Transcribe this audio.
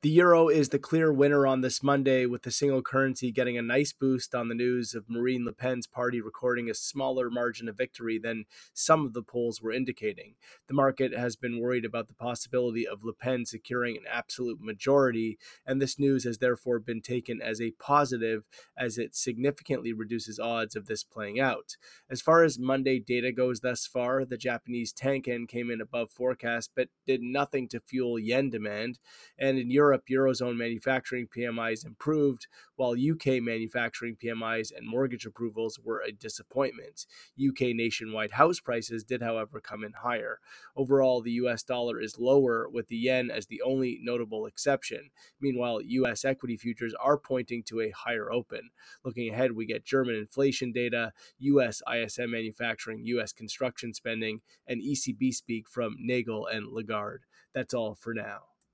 The euro is the clear winner on this Monday, with the single currency getting a nice boost on the news of Marine Le Pen's party recording a smaller margin of victory than some of the polls were indicating. The market has been worried about the possibility of Le Pen securing an absolute majority, and this news has therefore been taken as a positive, as it significantly reduces odds of this playing out. As far as Monday data goes thus far, the Japanese Tankan came in above forecast but did nothing to fuel yen demand, and in Europe, Eurozone manufacturing PMIs improved, while UK manufacturing PMIs and mortgage approvals were a disappointment. UK nationwide house prices did, however, come in higher. Overall, the US dollar is lower, with the yen as the only notable exception. Meanwhile, US equity futures are pointing to a higher open. Looking ahead, we get German inflation data, US ISM manufacturing, US construction spending, and ECB speak from Nagel and Lagarde. That's all for now.